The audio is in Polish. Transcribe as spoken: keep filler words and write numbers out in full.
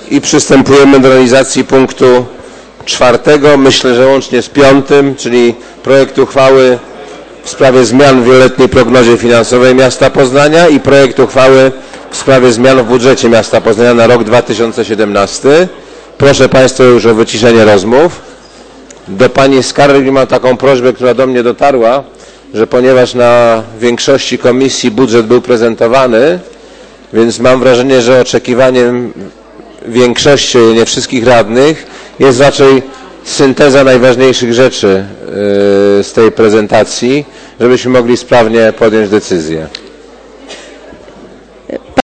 I przystępujemy do realizacji punktu czwartego, myślę, że łącznie z piątym, czyli projekt uchwały w sprawie zmian w wieloletniej prognozie finansowej miasta Poznania i projekt uchwały w sprawie zmian w budżecie miasta Poznania na rok dwa tysiące siedemnasty. Proszę Państwa już o wyciszenie rozmów. Do Pani Skargi mam taką prośbę, która do mnie dotarła, że ponieważ na większości komisji budżet był prezentowany, więc mam wrażenie, że oczekiwaniem większości, nie wszystkich radnych, jest raczej synteza najważniejszych rzeczy z tej prezentacji, żebyśmy mogli sprawnie podjąć decyzję.